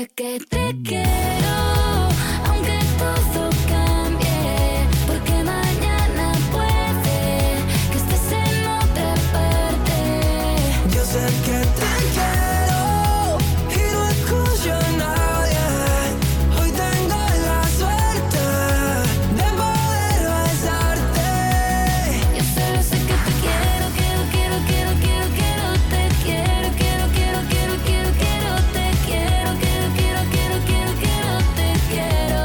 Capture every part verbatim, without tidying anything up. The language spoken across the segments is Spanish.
sé que te quiero, aunque todo cambie, porque mañana puede que estés en otra parte. Yo sé que te quiero y no escucho a nadie. Hoy tengo la suerte de poder besarte. Yo solo sé que te quiero, quiero, quiero, quiero, quiero, quiero, te quiero, quiero, quiero, quiero, quiero, quiero, te quiero, quiero, quiero, quiero, quiero, quiero, te quiero.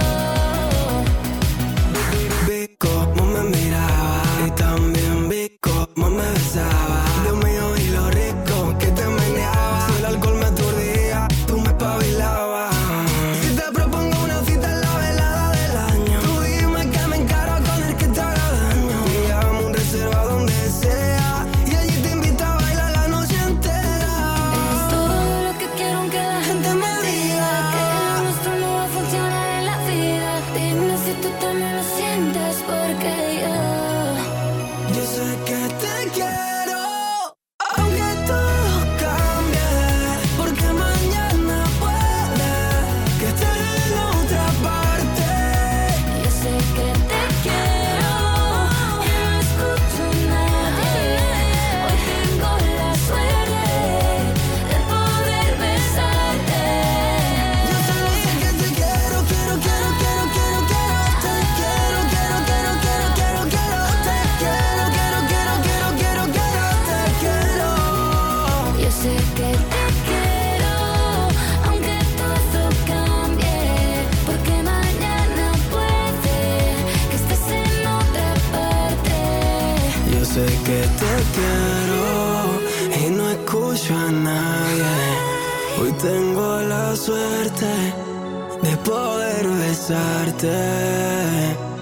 Vi cómo me miraba y también vi cómo me besaba. Dios mío, y lo rico que te meneaba. Si el alcohol me aturdía, tú me espabilabas. Si te propongo una cita en la velada del año, tú dime que me encaro con el que te haga daño. Pillamos un reserva donde sea y allí te invito a bailar la noche entera. Es todo lo que quiero aunque la gente me diga que lo nuestro no va a funcionar en la vida. Dime si tú también lo sientes, porque yo Yo sé que te quiero, aunque todo cambie, porque mañana puede que estés en otra parte. Yo sé que te quiero y no escucho a nadie. Hoy tengo la suerte de poder besarte. Yo solo sé que te quiero, quiero, quiero, quiero, quiero, quiero. Te quiero, quiero, quiero, quiero, quiero, quiero. Te quiero, quiero, quiero, quiero, quiero, quiero. Te quiero. Yo sé que te quiero, aunque todo cambie, porque mañana puede que estés en otra parte. Yo sé que te quiero y no escucho a nadie. Hoy tengo la suerte de poder besarte.